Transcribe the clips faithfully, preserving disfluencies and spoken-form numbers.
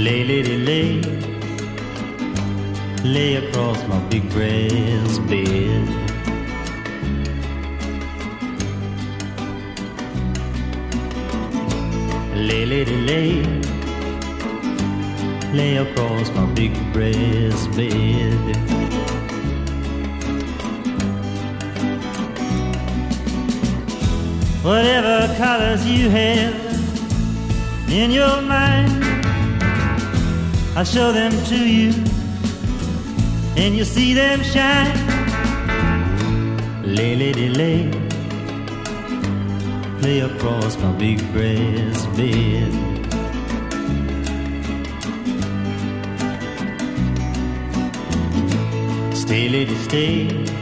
Lay, lady, lay, lay across my big brass bed. Lay, lady, lay, lay across my big brass bed. Whatever colors you have in your mind, I'll show them to you, and you'll see them shine. Lay, lady, lay, lay across my big brass bed. Stay, lady, stay,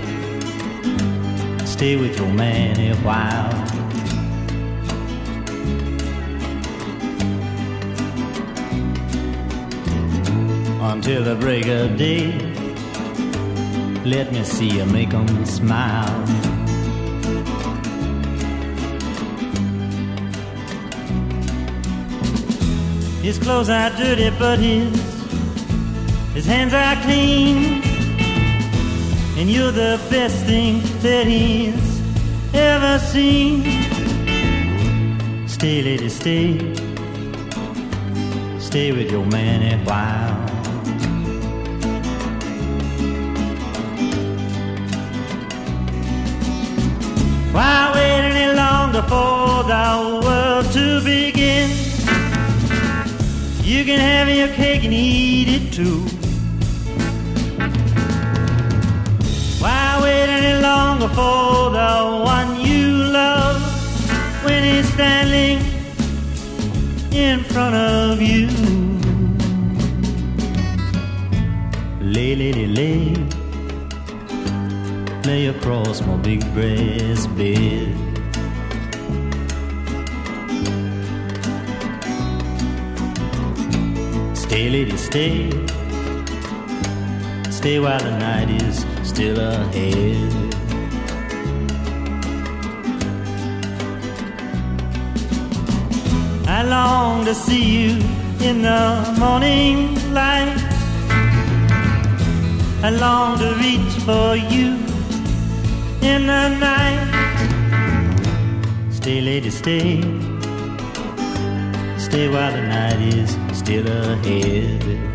stay with your man a while. Until the break of day, let me see you make 'em smile. His clothes are dirty, but his his hands are clean, and you're the best thing that he's ever seen. Stay, lady, stay, stay with your man a while. Why wait any longer for the world to begin? You can have your cake and eat it too. Why wait any longer for the one you love when he's standing in front of you? Lay, lady, lay, lay across my big brass bed. Stay, lady, stay, stay while the night is still ahead. I long to see you in the morning light. I long to reach for you in the night. Stay, lady, stay, stay while the night is still ahead.